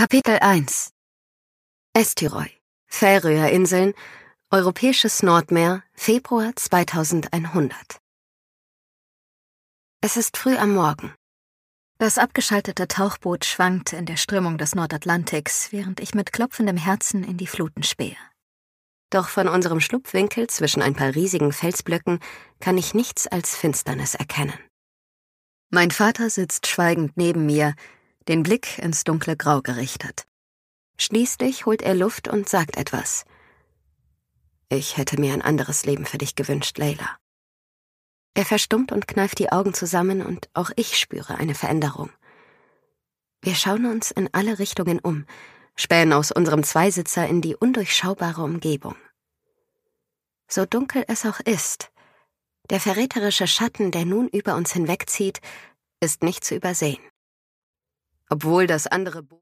Kapitel 1 Eysturoy, Färöerinseln, Europäisches Nordmeer, Februar 2100. Es ist früh am Morgen. Das abgeschaltete Tauchboot schwankt in der Strömung des Nordatlantiks, während ich mit klopfendem Herzen in die Fluten spähe. Doch von unserem Schlupfwinkel zwischen ein paar riesigen Felsblöcken kann ich nichts als Finsternis erkennen. Mein Vater sitzt schweigend neben mir, den Blick ins dunkle Grau gerichtet. Schließlich holt er Luft und sagt etwas. Ich hätte mir ein anderes Leben für dich gewünscht, Leila. Er verstummt und kneift die Augen zusammen und auch ich spüre eine Veränderung. Wir schauen uns in alle Richtungen um, spähen aus unserem Zweisitzer in die undurchschaubare Umgebung. So dunkel es auch ist, der verräterische Schatten, der nun über uns hinwegzieht, ist nicht zu übersehen. Obwohl das andere Boot